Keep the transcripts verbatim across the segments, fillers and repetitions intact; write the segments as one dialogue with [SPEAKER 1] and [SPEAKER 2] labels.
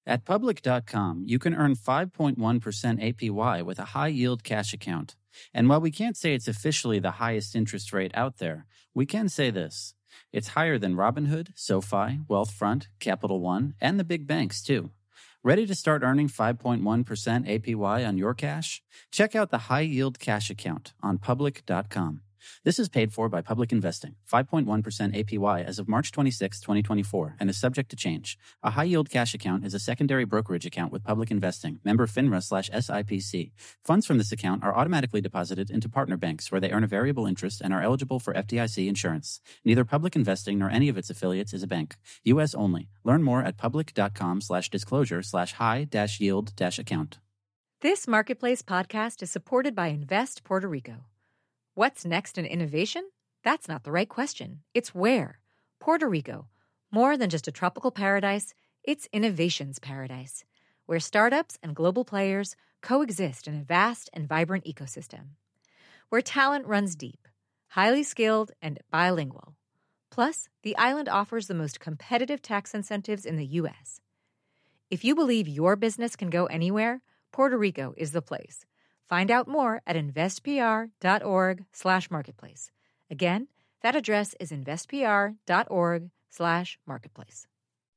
[SPEAKER 1] At Public dot com, you can earn five point one percent A P Y with a high-yield cash account. And while we can't say it's officially the highest interest rate out there, we can say this. It's higher than Robinhood, SoFi, Wealthfront, Capital One, and the big banks, too. Ready to start earning five point one percent A P Y on your cash? Check out the high-yield cash account on Public dot com. This is paid for by Public Investing, five point one percent A P Y as of March twenty-sixth, twenty twenty-four, and is subject to change. A high-yield cash account is a secondary brokerage account with Public Investing, member FINRA slash S I P C. Funds from this account are automatically deposited into partner banks where they earn a variable interest and are eligible for F D I C insurance. Neither Public Investing nor any of its affiliates is a bank. U S only. Learn more at Public dot com slash disclosure slash high dash yield dash account.
[SPEAKER 2] This Marketplace podcast is supported by Invest Puerto Rico. What's next in innovation? That's not the right question. It's where. Puerto Rico. More than just a tropical paradise, it's innovation's paradise, where startups and global players coexist in a vast and vibrant ecosystem. Where talent runs deep, highly skilled, and bilingual. Plus, the island offers the most competitive tax incentives in the U S. If you believe your business can go anywhere, Puerto Rico is the place. Find out more at investpr.org slash marketplace. Again, that address is investpr.org slash marketplace.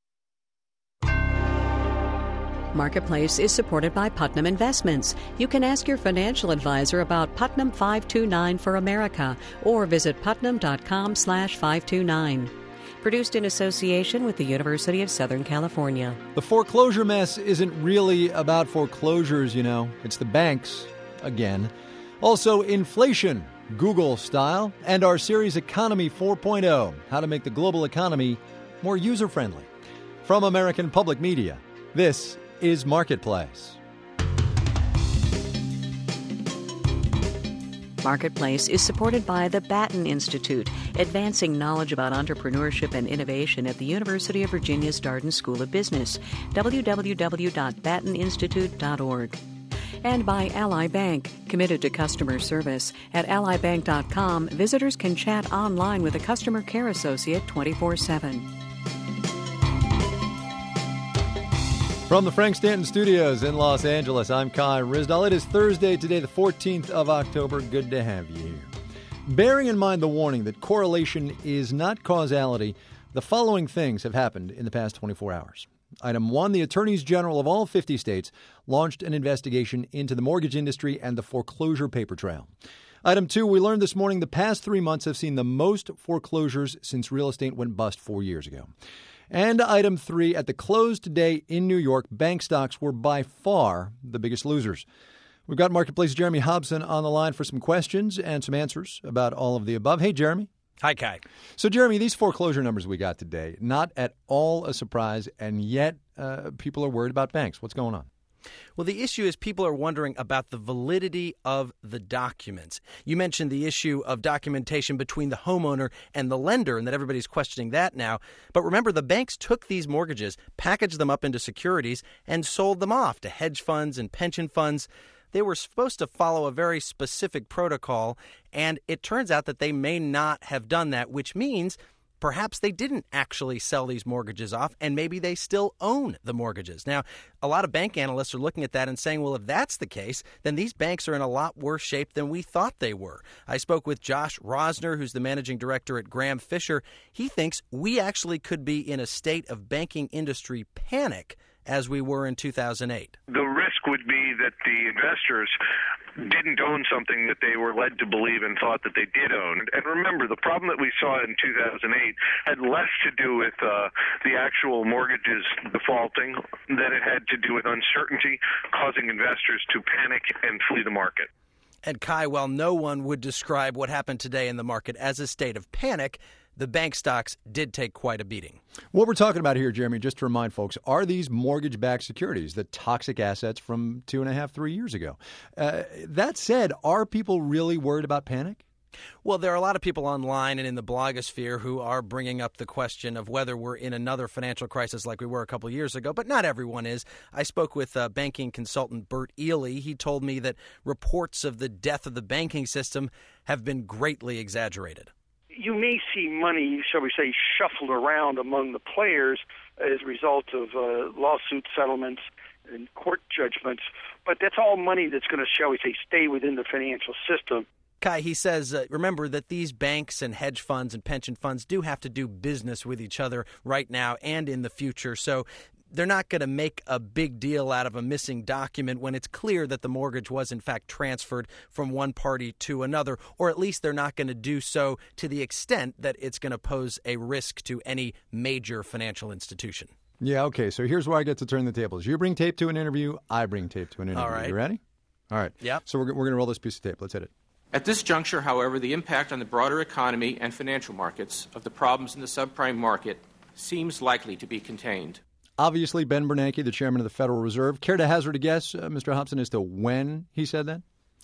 [SPEAKER 3] Marketplace is supported by Putnam Investments. You can ask your financial advisor about Putnam five two nine for America or visit putnam.com slash 529. Produced in association with the University of Southern California.
[SPEAKER 4] The foreclosure mess isn't really about foreclosures, you know. It's the banks. Again. Also, inflation, Google style, and our series Economy four point oh, how to make the global economy more user-friendly. From American Public Media, this is Marketplace.
[SPEAKER 3] Marketplace is supported by the Batten Institute, advancing knowledge about entrepreneurship and innovation at the University of Virginia's Darden School of Business, w w w dot batten institute dot org. And by Ally Bank, committed to customer service. At ally bank dot com, visitors can chat online with a customer care associate twenty-four seven.
[SPEAKER 4] From the Frank Stanton Studios in Los Angeles, I'm Kai Ryssdal. It is Thursday today, the fourteenth of October. Good to have you here. Bearing in mind the warning that correlation is not causality, the following things have happened in the past twenty-four hours. Item one, the attorneys general of all fifty states launched an investigation into the mortgage industry and the foreclosure paper trail. Item two, we learned this morning the past three months have seen the most foreclosures since real estate went bust four years ago. And item three, at the close today in New York, bank stocks were by far the biggest losers. We've got Marketplace Jeremy Hobson on the line for some questions and some answers about all of the above. Hey, Jeremy.
[SPEAKER 5] Hi, Kai.
[SPEAKER 4] So, Jeremy, these foreclosure numbers we got today, not at all a surprise, and yet uh, people are worried about banks. What's going on?
[SPEAKER 5] Well, the issue is people are wondering about the validity of the documents. You mentioned the issue of documentation between the homeowner and the lender, and that everybody's questioning that now. But remember, the banks took these mortgages, packaged them up into securities, and sold them off to hedge funds and pension funds. They were supposed to follow a very specific protocol, and it turns out that they may not have done that, which means perhaps they didn't actually sell these mortgages off, and maybe they still own the mortgages. Now, a lot of bank analysts are looking at that and saying, well, if that's the case, then these banks are in a lot worse shape than we thought they were. I spoke with Josh Rosner, who's the managing director at Graham Fisher. He thinks we actually could be in a state of banking industry panic as we were in two thousand eight.
[SPEAKER 6] The risk would be that the investors didn't own something that they were led to believe and thought that they did own. And remember, the problem that we saw in two thousand eight had less to do with uh, the actual mortgages defaulting than it had to do with uncertainty causing investors to panic and flee the market.
[SPEAKER 5] And Kai, while no one would describe what happened today in the market as a state of panic, the bank stocks did take quite a beating.
[SPEAKER 4] What we're talking about here, Jeremy, just to remind folks, are these mortgage-backed securities, the toxic assets from two and a half, three years ago. Uh, that said, are people really worried about panic?
[SPEAKER 5] Well, there are a lot of people online and in the blogosphere who are bringing up the question of whether we're in another financial crisis like we were a couple years ago, but not everyone is. I spoke with uh, banking consultant Bert Ely. He told me that reports of the death of the banking system have been greatly exaggerated.
[SPEAKER 7] you may see money, shall we say, shuffled around among the players as a result of uh, lawsuit settlements and court judgments, but that's all money that's going to, shall we say, stay within the financial system.
[SPEAKER 5] Kai, he says, uh, remember that these banks and hedge funds and pension funds do have to do business with each other right now and in the future. So they're not going to make a big deal out of a missing document when it's clear that the mortgage was, in fact, transferred from one party to another, or at least they're not going to do so to the extent that it's going to pose a risk to any major financial institution.
[SPEAKER 4] Yeah, okay, so here's where I get to turn the tables. You bring tape to an interview, I bring tape to an interview.
[SPEAKER 5] All right.
[SPEAKER 4] You ready? All right.
[SPEAKER 5] Yep.
[SPEAKER 4] So we're, we're going to roll this piece of tape. Let's hit it.
[SPEAKER 8] At this juncture, however, the impact on the broader economy and financial markets of the problems in the subprime market seems likely to be contained.
[SPEAKER 4] Obviously, Ben Bernanke, the chairman of the Federal Reserve. Care to hazard a guess, uh, Mister Hobson, as to when he said that?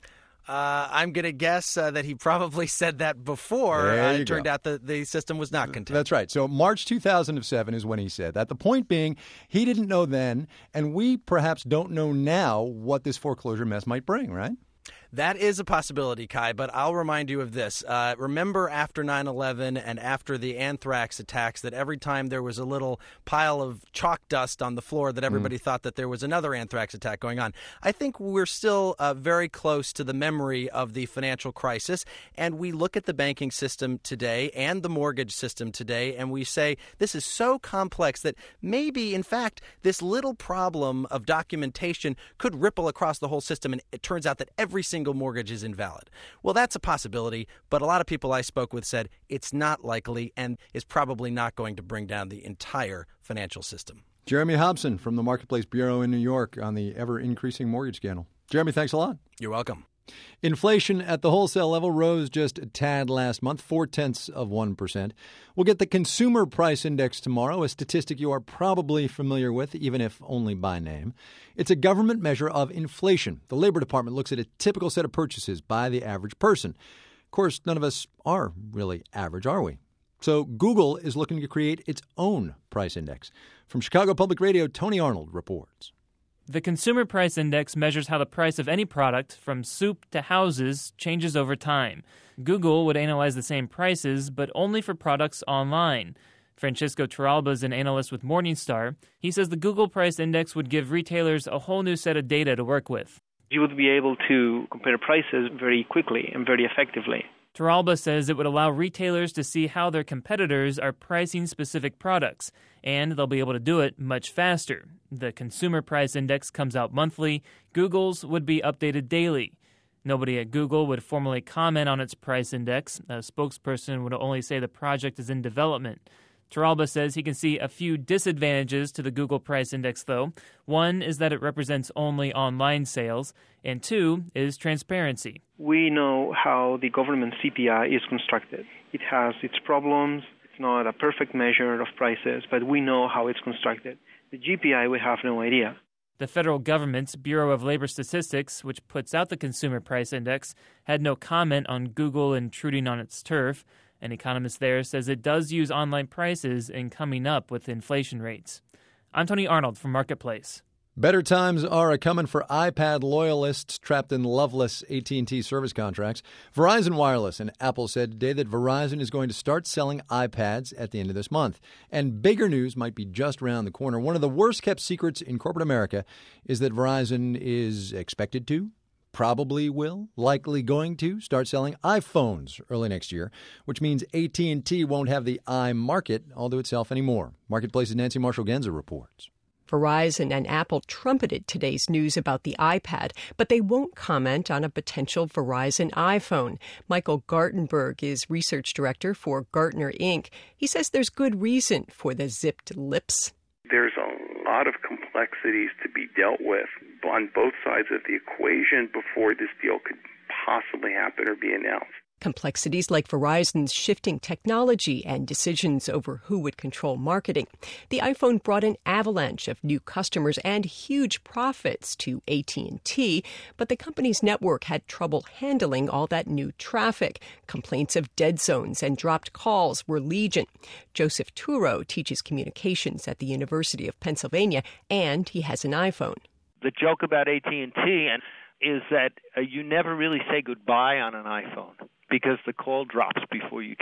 [SPEAKER 5] Uh, I'm going to guess uh, that he probably said that before uh, it turned
[SPEAKER 4] go.
[SPEAKER 5] out that the system was not contained.
[SPEAKER 4] That's right. So March two thousand seven is when he said that. The point being, he didn't know then, and we perhaps don't know now what this foreclosure mess might bring, right?
[SPEAKER 5] That is a possibility, Kai, but I'll remind you of this. Uh, remember after nine eleven and after the anthrax attacks that every time there was a little pile of chalk dust on the floor that everybody mm. thought that there was another anthrax attack going on. I think we're still uh, very close to the memory of the financial crisis, and we look at the banking system today and the mortgage system today, and we say this is so complex that maybe, in fact, this little problem of documentation could ripple across the whole system, and it turns out that every single mortgage is invalid. Well, that's a possibility, but a lot of people I spoke with said it's not likely and is probably not going to bring down the entire financial system.
[SPEAKER 4] Jeremy Hobson from the Marketplace Bureau in New York on the ever-increasing mortgage scandal. Jeremy, thanks a lot.
[SPEAKER 5] You're welcome.
[SPEAKER 4] Inflation at the wholesale level rose just a tad last month, four-tenths of one percent. We'll get the Consumer Price Index tomorrow, a statistic you are probably familiar with, even if only by name. It's a government measure of inflation. The Labor Department looks at a typical set of purchases by the average person. Of course, none of us are really average, are we? So Google is looking to create its own price index. From Chicago Public Radio, Tony Arnold reports.
[SPEAKER 9] The Consumer Price Index measures how the price of any product, from soup to houses, changes over time. Google would analyze the same prices, but only for products online. Francisco Torralba is an analyst with Morningstar. He says the Google Price Index would give retailers a whole new set of data to work with.
[SPEAKER 10] You would be able to compare prices very quickly and very effectively.
[SPEAKER 9] Torralba says it would allow retailers to see how their competitors are pricing specific products, and they'll be able to do it much faster. The Consumer Price Index comes out monthly. Google's would be updated daily. Nobody at Google would formally comment on its price index. A spokesperson would only say the project is in development. Torralba says he can see a few disadvantages to the Google Price Index, though. One is that it represents only online sales, and two is transparency.
[SPEAKER 10] We know how the government C P I is constructed. It has its problems. It's not a perfect measure of prices, but we know how it's constructed. The G P I, we have no idea.
[SPEAKER 9] The federal government's Bureau of Labor Statistics, which puts out the Consumer Price Index, had no comment on Google intruding on its turf. An economist there says it does use online prices in coming up with inflation rates. I'm Tony Arnold from Marketplace.
[SPEAKER 4] Better times are a-coming for iPad loyalists trapped in loveless A T and T service contracts. Verizon Wireless and Apple said today that Verizon is going to start selling iPads at the end of this month. And bigger news might be just around the corner. One of the worst-kept secrets in corporate America is that Verizon is expected to, probably will, likely going to start selling iPhones early next year, which means A T and T won't have the iMarket all to itself anymore. Marketplace's Nancy Marshall-Genza reports.
[SPEAKER 11] Verizon and Apple trumpeted today's news about the iPad, but they won't comment on a potential Verizon iPhone. Michael Gartenberg is research director for Gartner Incorporated. He says there's good reason for the zipped lips.
[SPEAKER 12] There's a lot of complexities to be dealt with on both sides of the equation before this deal could possibly happen or be announced.
[SPEAKER 11] Complexities like Verizon's shifting technology and decisions over who would control marketing. The iPhone brought an avalanche of new customers and huge profits to A T and T, but the company's network had trouble handling all that new traffic. Complaints of dead zones and dropped calls were legion. Joseph Turo teaches communications at the University of Pennsylvania, and he has an iPhone.
[SPEAKER 13] The joke about A T and T is that uh, you never really say goodbye on an iPhone, because the call drops before you can.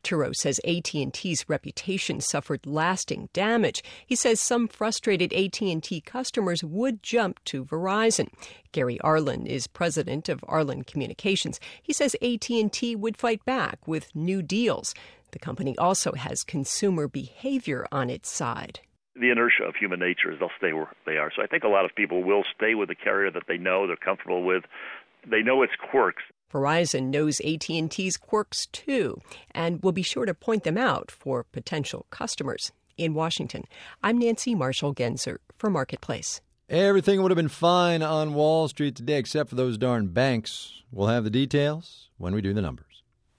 [SPEAKER 11] Turo says A T and T's reputation suffered lasting damage. He says some frustrated A T and T customers would jump to Verizon. Gary Arlen is president of Arlen Communications. He says A T and T would fight back with new deals. The company also has consumer behavior on its side.
[SPEAKER 14] The inertia of human nature is they'll stay where they are. So I think a lot of people will stay with the carrier that they know, they're comfortable with. They know its quirks.
[SPEAKER 11] Verizon knows A T and T's quirks, too, and will be sure to point them out for potential customers. In Washington, I'm Nancy Marshall-Genzer for Marketplace.
[SPEAKER 4] Everything would have been fine on Wall Street today except for those darn banks. We'll have the details when we do the numbers.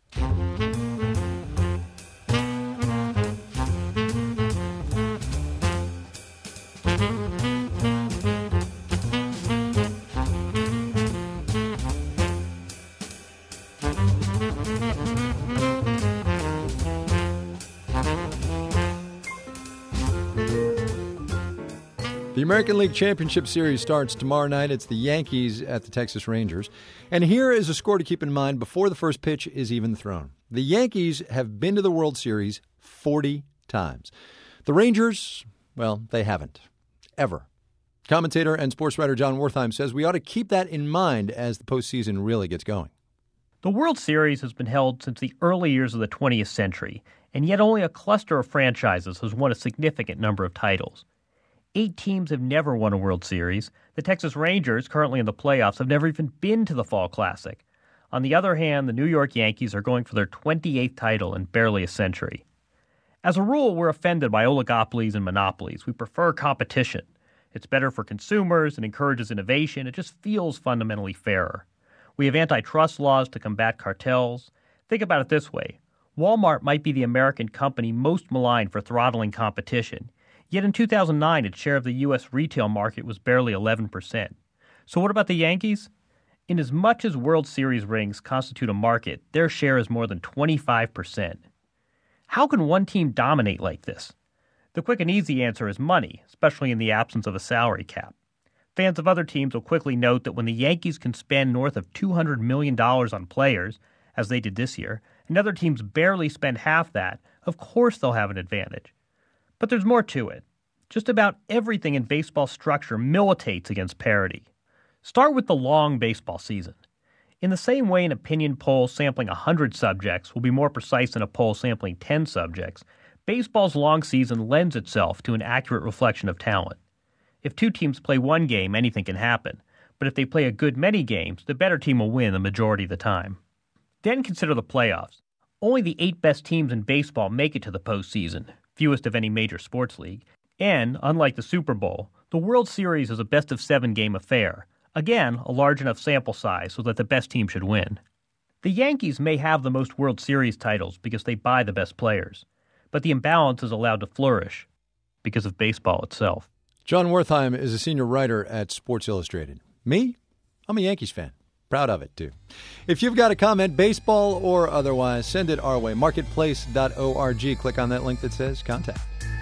[SPEAKER 4] The American League Championship Series starts tomorrow night. It's the Yankees at the Texas Rangers. And here is a score to keep in mind before the first pitch is even thrown. The Yankees have been to the World Series forty times. The Rangers, well, they haven't. Ever. Commentator and sports writer John Wertheim says we ought to keep that in mind as the postseason really gets going.
[SPEAKER 15] The World Series has been held since the early years of the twentieth century, and yet only a cluster of franchises has won a significant number of titles. Eight teams have never won a World Series. The Texas Rangers, currently in the playoffs, have never even been to the Fall Classic. On the other hand, the New York Yankees are going for their twenty-eighth title in barely a century. As a rule, we're offended by oligopolies and monopolies. We prefer competition. It's better for consumers, it encourages innovation, it just feels fundamentally fairer. We have antitrust laws to combat cartels. Think about it this way. Walmart might be the American company most maligned for throttling competition. Yet in two thousand nine, its share of the U S retail market was barely eleven percent. So what about the Yankees? In as much as World Series rings constitute a market, their share is more than twenty-five percent. How can one team dominate like this? The quick and easy answer is money, especially in the absence of a salary cap. Fans of other teams will quickly note that when the Yankees can spend north of two hundred million dollars on players, as they did this year, and other teams barely spend half that, of course they'll have an advantage. But there's more to it. Just about everything in baseball structure militates against parity. Start with the long baseball season. In the same way an opinion poll sampling one hundred subjects will be more precise than a poll sampling ten subjects, baseball's long season lends itself to an accurate reflection of talent. If two teams play one game, anything can happen. But if they play a good many games, the better team will win the majority of the time. Then consider the playoffs. Only the eight best teams in baseball make it to the postseason, fewest of any major sports league. And, unlike the Super Bowl, the World Series is a best-of-seven game affair. Again, a large enough sample size so that the best team should win. The Yankees may have the most World Series titles because they buy the best players. But the imbalance is allowed to flourish because of baseball itself.
[SPEAKER 4] John Wertheim is a senior writer at Sports Illustrated. Me? I'm a Yankees fan. Proud of it, too. If you've got a comment, baseball or otherwise, send it our way. marketplace dot org. Click on that link that says contact.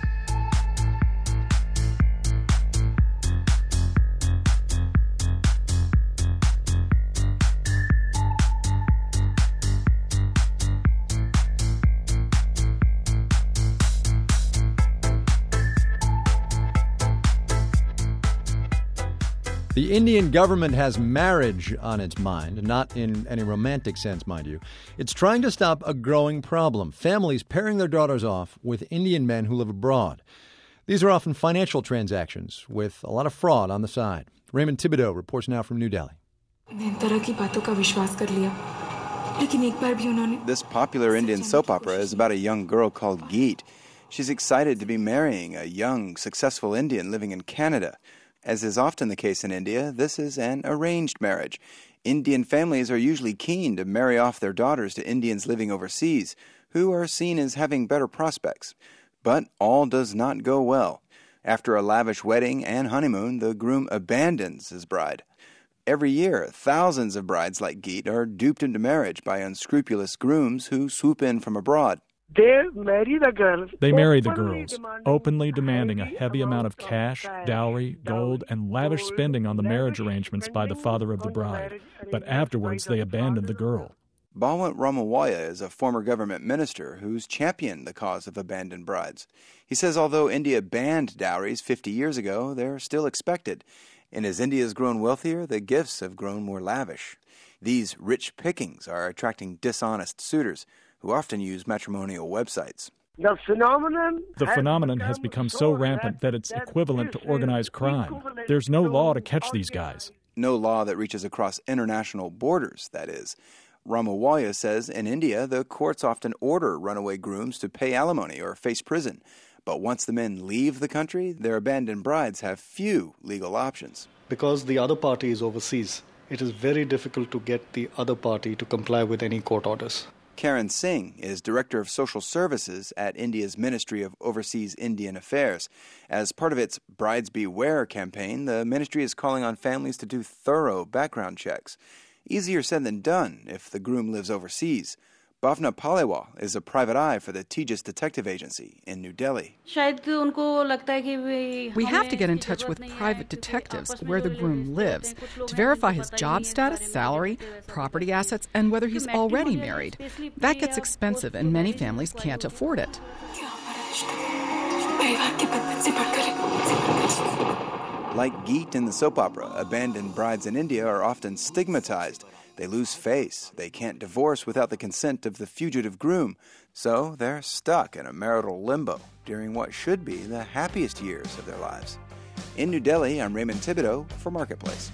[SPEAKER 4] The Indian government has marriage on its mind, not in any romantic sense, mind you. It's trying to stop a growing problem, families pairing their daughters off with Indian men who live abroad. These are often financial transactions with a lot of fraud on the side. Raymond Thibodeau reports now from New Delhi.
[SPEAKER 16] This popular Indian soap opera is about a young girl called Geet. She's excited to be marrying a young, successful Indian living in Canada. As is often the case in India, this is an arranged marriage. Indian families are usually keen to marry off their daughters to Indians living overseas, who are seen as having better prospects. But all does not go well. After a lavish wedding and honeymoon, the groom abandons his bride. Every year, thousands of brides like Geet are duped into marriage by unscrupulous grooms who swoop in from abroad.
[SPEAKER 17] They marry the girls.
[SPEAKER 18] They marry the girls, openly demanding a heavy amount of cash, dowry, gold, and lavish spending on the marriage arrangements by the father of the bride. But afterwards, they abandon the girl.
[SPEAKER 16] Balwant Ramawaya is a former government minister who's championed the cause of abandoned brides. He says although India banned dowries fifty years ago, they're still expected. And as India has grown wealthier, the gifts have grown more lavish. These rich pickings are attracting dishonest suitors who often use matrimonial websites.
[SPEAKER 17] The phenomenon,
[SPEAKER 18] the
[SPEAKER 17] has,
[SPEAKER 18] phenomenon
[SPEAKER 17] become
[SPEAKER 18] has become
[SPEAKER 17] so
[SPEAKER 18] so rampant that it's
[SPEAKER 17] that
[SPEAKER 18] equivalent to
[SPEAKER 17] this
[SPEAKER 18] organized crime. There's no law to catch these guys.
[SPEAKER 16] No law that reaches across international borders, that is. Ramawaya says in India, the courts often order runaway grooms to pay alimony or face prison. But once the men leave the country, their abandoned brides have few legal options.
[SPEAKER 19] Because the other party is overseas, it is very difficult to get the other party to comply with any court orders.
[SPEAKER 16] Karen Singh is Director of Social Services at India's Ministry of Overseas Indian Affairs. As part of its Brides Beware campaign, the ministry is calling on families to do thorough background checks. Easier said than done if the groom lives overseas. Bhavna Palewal is a private eye for the Tejas Detective Agency in New Delhi.
[SPEAKER 20] We have to get in touch with private detectives where the groom lives to verify his job status, salary, property assets, and whether he's already married. That gets expensive, and many families can't afford it.
[SPEAKER 16] Like Geet in the soap opera, abandoned brides in India are often stigmatized. They lose face. They can't divorce without the consent of the fugitive groom. So they're stuck in a marital limbo during what should be the happiest years of their lives. In New Delhi, I'm Raymond Thibodeau for Marketplace.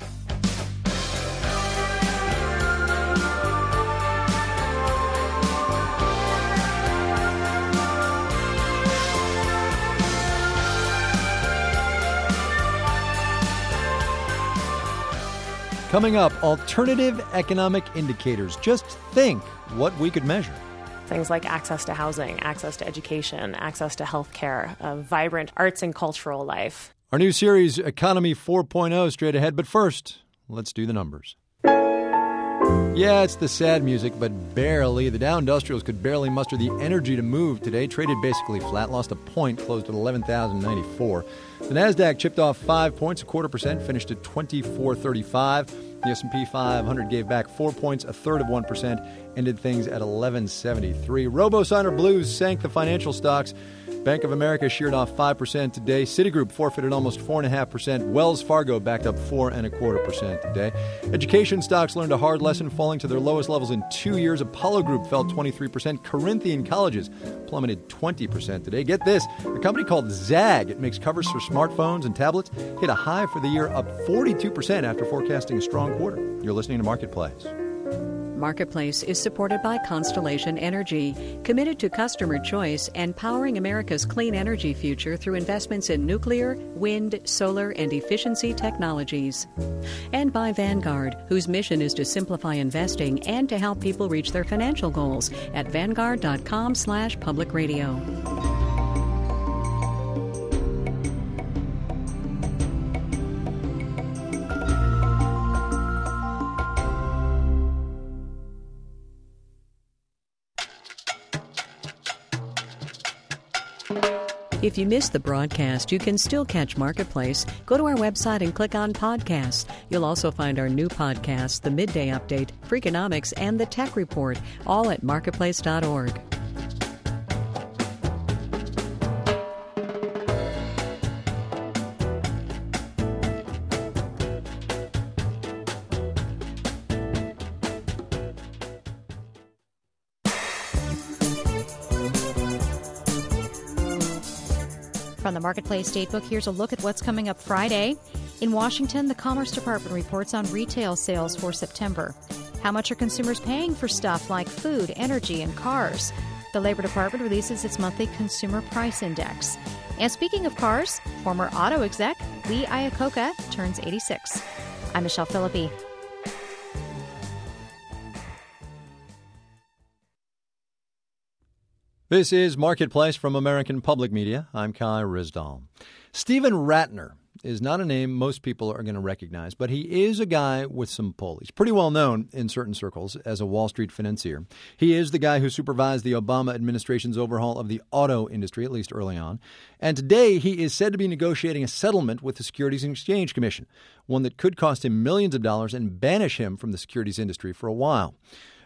[SPEAKER 4] Coming up, alternative economic indicators. Just think what we could measure.
[SPEAKER 21] Things like access to housing, access to education, access to health care, a vibrant arts and cultural life.
[SPEAKER 4] Our new series, Economy four point oh, straight ahead. But first, let's do the numbers. Yeah, it's the sad music, but barely. The Dow Industrials could barely muster the energy to move today. Traded basically flat, lost a point, closed at eleven thousand ninety-four. The Nasdaq chipped off five points, a quarter percent, finished at twenty-four thirty-five. The S and P five hundred gave back four points, a third of one percent, ended things at eleven seventy-three. RoboSigner Blues sank the financial stocks. Bank of America sheared off five percent today. Citigroup forfeited almost four point five percent. Wells Fargo backed up four and a quarter percent today. Education stocks learned a hard lesson, falling to their lowest levels in two years. Apollo Group fell twenty-three percent. Corinthian Colleges plummeted twenty percent today. Get this, a company called Zag, it makes covers for smartphones and tablets, hit a high for the year, up forty-two percent after forecasting a strong quarter. You're listening to Marketplace.
[SPEAKER 3] Marketplace is supported by Constellation Energy, committed to customer choice and powering America's clean energy future through investments in nuclear, wind, solar, and efficiency technologies. And by Vanguard, whose mission is to simplify investing and to help people reach their financial goals at vanguard.com slash public radio. If you missed the broadcast, you can still catch Marketplace. Go to our website and click on podcasts. You'll also find our new podcasts, The Midday Update, Freakonomics, and The Tech Report, all at marketplace dot org.
[SPEAKER 22] From the Marketplace Datebook, here's a look at what's coming up Friday. In Washington, the Commerce Department reports on retail sales for September. How much are consumers paying for stuff like food, energy, and cars? The Labor Department releases its monthly Consumer Price Index. And speaking of cars, former auto exec Lee Iacocca turns eighty-six. I'm Michelle Philippi.
[SPEAKER 4] This is Marketplace from American Public Media. I'm Kai Ryssdal. Stephen Rattner is not a name most people are going to recognize, but he is a guy with some pull. He's pretty well known in certain circles as a Wall Street financier. He is the guy who supervised the Obama administration's overhaul of the auto industry, at least early on. And today he is said to be negotiating a settlement with the Securities and Exchange Commission, one that could cost him millions of dollars and banish him from the securities industry for a while.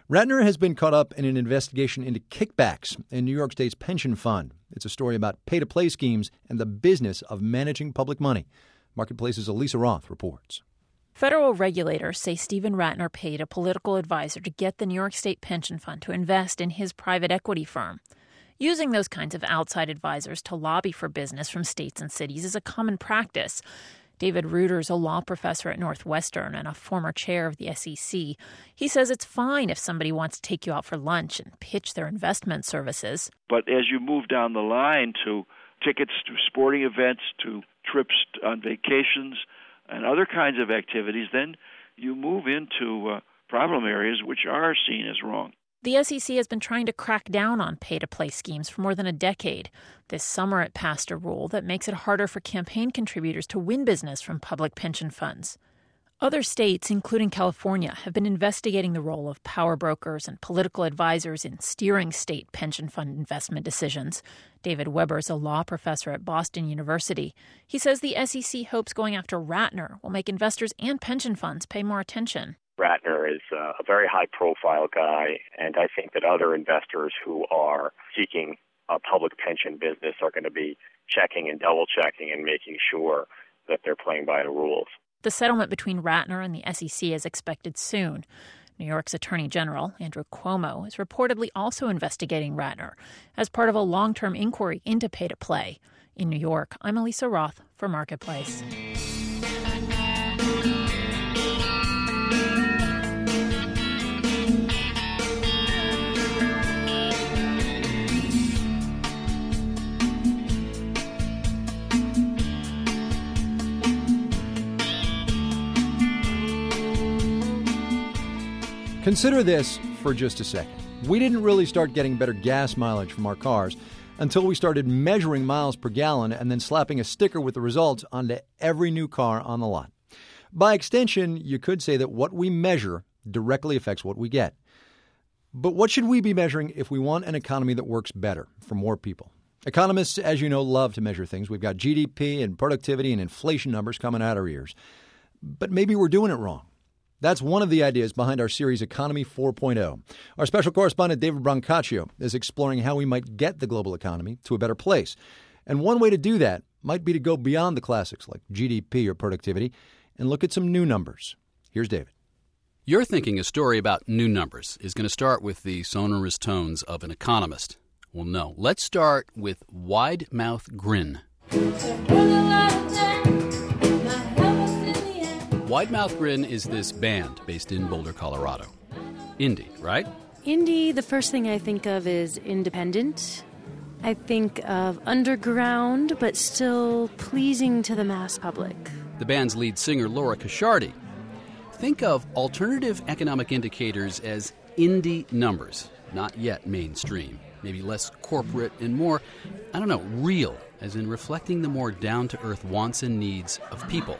[SPEAKER 4] Ratner has been caught up in an investigation into kickbacks in New York State's pension fund. It's a story about pay-to-play schemes and the business of managing public money. Marketplace's Elisa Roth reports.
[SPEAKER 1] Federal regulators say Stephen Ratner paid a political advisor to get the New York State Pension Fund to invest in his private equity firm. Using those kinds of outside advisors to lobby for business from states and cities is a common practice. David Reuters, a law professor at Northwestern and a former chair of the S E C, he says it's fine if somebody wants to take you out for lunch and pitch their investment services.
[SPEAKER 2] But as you move down the line to tickets to sporting events, to trips on vacations, and other kinds of activities, then you move into uh, problem areas which are seen as wrong.
[SPEAKER 1] The S E C has been trying to crack down on pay-to-play schemes for more than a decade. This summer it passed a rule that makes it harder for campaign contributors to win business from public pension funds. Other states, including California, have been investigating the role of power brokers and political advisors in steering state pension fund investment decisions. David Weber is a law professor at Boston University. He says the S E C hopes going after Ratner will make investors and pension funds pay more attention.
[SPEAKER 23] Ratner is uh, a very high-profile guy, and I think that other investors who are seeking a public pension business are going to be checking and double-checking and making sure that they're playing by the rules.
[SPEAKER 1] The settlement between Ratner and the S E C is expected soon. New York's Attorney General, Andrew Cuomo, is reportedly also investigating Ratner as part of a long-term inquiry into pay-to-play. In New York, I'm Elisa Roth for Marketplace.
[SPEAKER 4] Consider this for just a second. We didn't really start getting better gas mileage from our cars until we started measuring miles per gallon and then slapping a sticker with the results onto every new car on the lot. By extension, you could say that what we measure directly affects what we get. But what should we be measuring if we want an economy that works better for more people? Economists, as you know, love to measure things. We've got G D P and productivity and inflation numbers coming out our ears. But maybe we're doing it wrong. That's one of the ideas behind our series Economy four point oh. Our special correspondent David Brancaccio is exploring how we might get the global economy to a better place. And one way to do that might be to go beyond the classics like G D P or productivity and look at some new numbers. Here's David.
[SPEAKER 24] You're thinking a story about new numbers is going to start with the sonorous tones of an economist. Well, no. Let's start with Wide Mouth Grin. Wide Mouth Grin is this band based in Boulder, Colorado. Indie, right?
[SPEAKER 25] Indie, the first thing I think of is independent. I think of underground, but still pleasing to the mass public.
[SPEAKER 24] The band's lead singer, Laura Casciardi. Think of alternative economic indicators as indie numbers, not yet mainstream. Maybe less corporate and more, I don't know, real, as in reflecting the more down-to-earth wants and needs of people.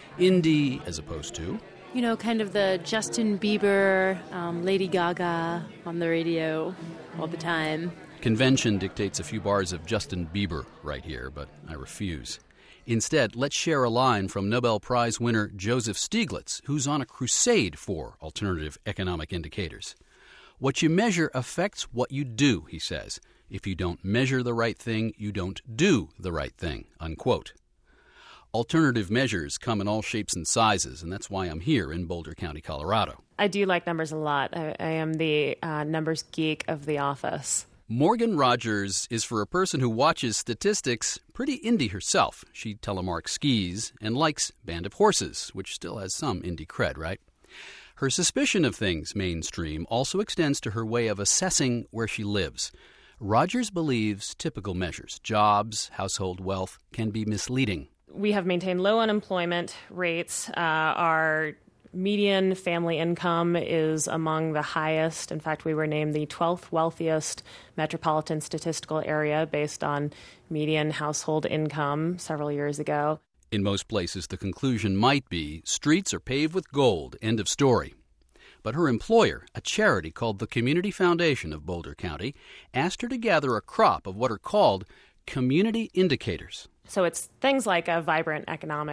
[SPEAKER 24] Indie as opposed to?
[SPEAKER 25] You know, kind of the Justin Bieber, um, Lady Gaga on the radio all the time.
[SPEAKER 24] Convention dictates a few bars of Justin Bieber right here, but I refuse. Instead, let's share a line from Nobel Prize winner Joseph Stiglitz, who's on a crusade for alternative economic indicators. What you measure affects what you do, he says. If you don't measure the right thing, you don't do the right thing, unquote. Alternative measures come in all shapes and sizes, and that's why I'm here in Boulder County, Colorado.
[SPEAKER 21] I do like numbers a lot. I, I am the uh, numbers geek of the office.
[SPEAKER 24] Morgan Rogers is for a person who watches statistics pretty indie herself. She telemarks skis and likes Band of Horses, which still has some indie cred, right? Her suspicion of things mainstream also extends to her way of assessing where she lives. Rogers believes typical measures, jobs, household wealth, can be misleading.
[SPEAKER 21] We have maintained low unemployment rates. Uh, our median family income is among the highest. In fact, we were named the twelfth wealthiest metropolitan statistical area based on median household income several years ago.
[SPEAKER 24] In most places, the conclusion might be streets are paved with gold, end of story. But her employer, a charity called the Community Foundation of Boulder County, asked her to gather a crop of what are called community indicators.
[SPEAKER 21] So it's things like a vibrant economic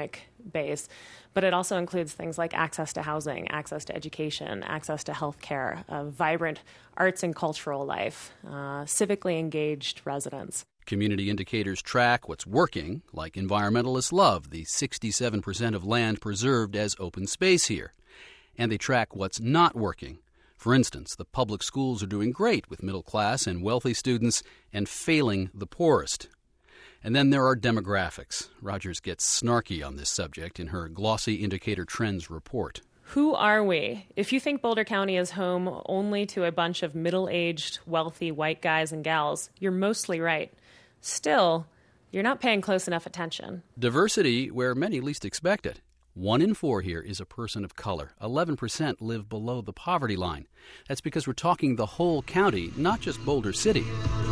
[SPEAKER 21] base. But it also includes things like access to housing, access to education, access to health care, a vibrant arts and cultural life, uh, civically engaged residents.
[SPEAKER 24] Community indicators track what's working, like environmentalists love the sixty-seven percent of land preserved as open space here. And they track what's not working. For instance, the public schools are doing great with middle class and wealthy students and failing the poorest. And then there are demographics. Rogers gets snarky on this subject in her glossy indicator trends report.
[SPEAKER 21] Who are we? If you think Boulder County is home only to a bunch of middle-aged, wealthy white guys and gals, you're mostly right. Still, you're not paying close enough attention.
[SPEAKER 24] Diversity where many least expect it. One in four here is a person of color. eleven percent live below the poverty line. That's because we're talking the whole county, not just Boulder City.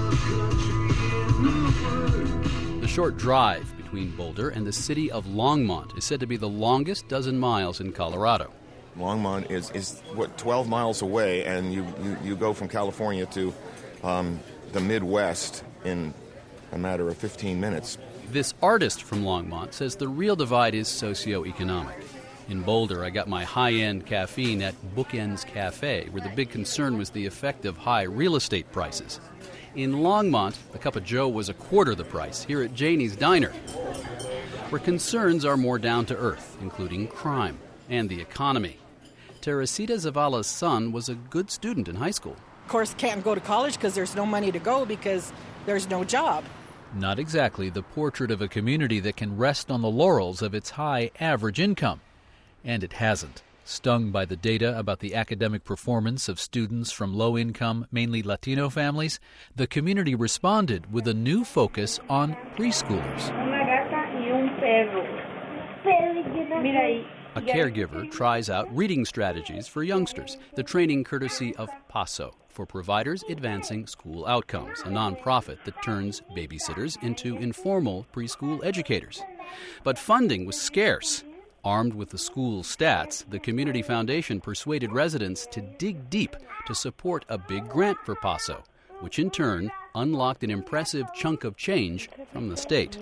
[SPEAKER 24] The short drive between Boulder and the city of Longmont is said to be the longest dozen miles in Colorado.
[SPEAKER 5] Longmont is, is what, twelve miles away, and you, you, you go from California to um, the Midwest in a matter of fifteen minutes.
[SPEAKER 24] This artist from Longmont says the real divide is socioeconomic. In Boulder, I got my high-end caffeine at Bookends Cafe, where the big concern was the effect of high real estate prices. In Longmont, a cup of joe was a quarter the price here at Janie's Diner, where concerns are more down to earth, including crime and the economy. Teresita Zavala's son was a good student in high school.
[SPEAKER 6] Of course, can't go to college because there's no money to go because there's no job.
[SPEAKER 7] Not exactly the portrait of a community that can rest on the laurels of its high average income. And it hasn't. Stung by the data about the academic performance of students from low-income, mainly Latino families, the community responded with a new focus on preschoolers.
[SPEAKER 24] A caregiver tries out reading strategies for youngsters, the training courtesy of PASO, for Providers Advancing School Outcomes, a nonprofit that turns babysitters into informal preschool educators. But funding was scarce. Armed with the school's stats, the Community Foundation persuaded residents to dig deep to support a big grant for PASO, which in turn unlocked an impressive chunk of change from the state.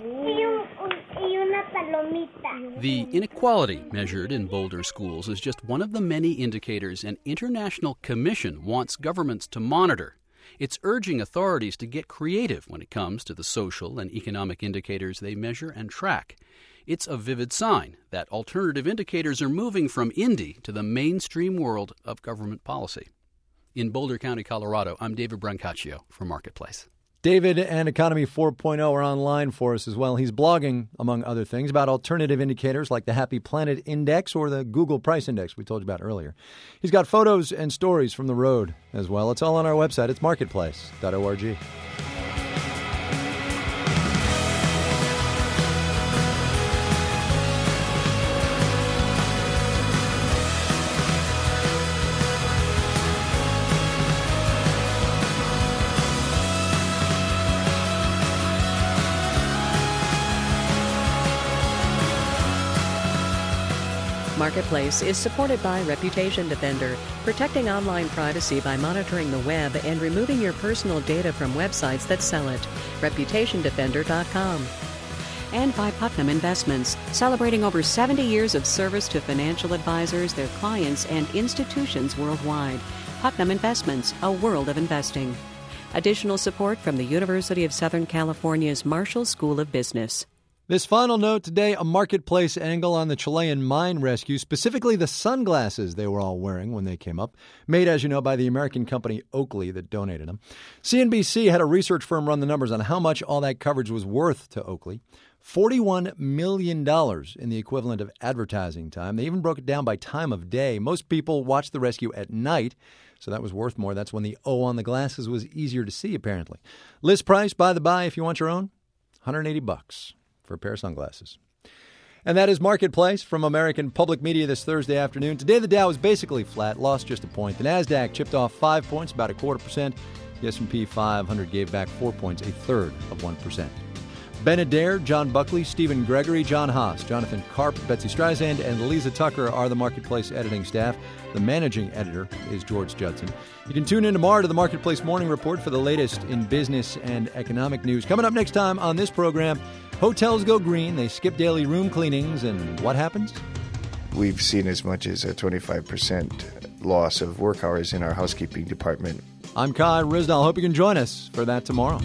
[SPEAKER 24] The inequality measured in Boulder schools is just one of the many indicators an international commission wants governments to monitor. It's urging authorities to get creative when it comes to the social and economic indicators they measure and track. It's a vivid sign that alternative indicators are moving from Indy to the mainstream world of government policy. In Boulder County, Colorado, I'm David Brancaccio for Marketplace.
[SPEAKER 4] David and Economy four point oh are online for us as well. He's blogging, among other things, about alternative indicators like the Happy Planet Index or the Google Price Index we told you about earlier. He's got photos and stories from the road as well. It's all on our website. It's marketplace dot org.
[SPEAKER 3] Marketplace is supported by Reputation Defender, protecting online privacy by monitoring the web and removing your personal data from websites that sell it. reputation defender dot com. And by Putnam Investments, celebrating over seventy years of service to financial advisors, their clients, and institutions worldwide. Putnam Investments, a world of investing. Additional support from the University of Southern California's Marshall School of Business.
[SPEAKER 4] This final note today, a marketplace angle on the Chilean mine rescue, specifically the sunglasses they were all wearing when they came up, made, as you know, by the American company Oakley that donated them. C N B C had a research firm run the numbers on how much all that coverage was worth to Oakley. forty-one million dollars in the equivalent of advertising time. They even broke it down by time of day. Most people watched the rescue at night, so that was worth more. That's when the O on the glasses was easier to see, apparently. List price, by the by, if you want your own, one hundred eighty bucks. For a pair of sunglasses. And that is Marketplace from American Public Media this Thursday afternoon. Today the Dow is basically flat, lost just a point. The NASDAQ chipped off five points, about a quarter percent. The S and P five hundred gave back four points, a third of one percent. Ben Adair, John Buckley, Stephen Gregory, John Haas, Jonathan Karp, Betsy Streisand, and Lisa Tucker are the Marketplace editing staff. The managing editor is George Judson. You can tune in tomorrow to the Marketplace Morning Report for the latest in business and economic news. Coming up next time on this program, Hotels go green, they skip daily room cleanings, and what happens?
[SPEAKER 8] We've seen as much as a twenty-five percent loss of work hours in our housekeeping department.
[SPEAKER 4] I'm Kai Ryssdal. Hope you can join us for that tomorrow.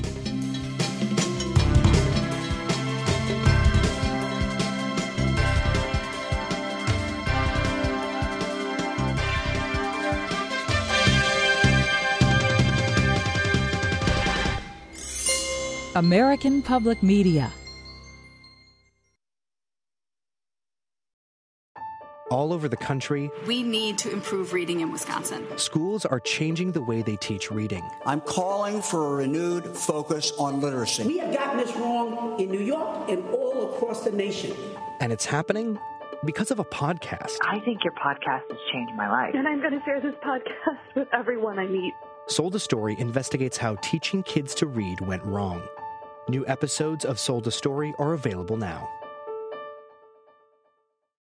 [SPEAKER 9] American Public Media.
[SPEAKER 10] All over the country,
[SPEAKER 12] we need to improve reading in Wisconsin.
[SPEAKER 10] Schools are changing the way they teach reading.
[SPEAKER 13] I'm calling for a renewed focus on literacy.
[SPEAKER 26] We have gotten this wrong in New York and all across the nation.
[SPEAKER 10] And it's happening because of a podcast.
[SPEAKER 27] I think your podcast has changed my life.
[SPEAKER 28] And I'm going to share this podcast with everyone I meet.
[SPEAKER 10] Sold a Story investigates how teaching kids to read went wrong. New episodes of Sold a Story are available now.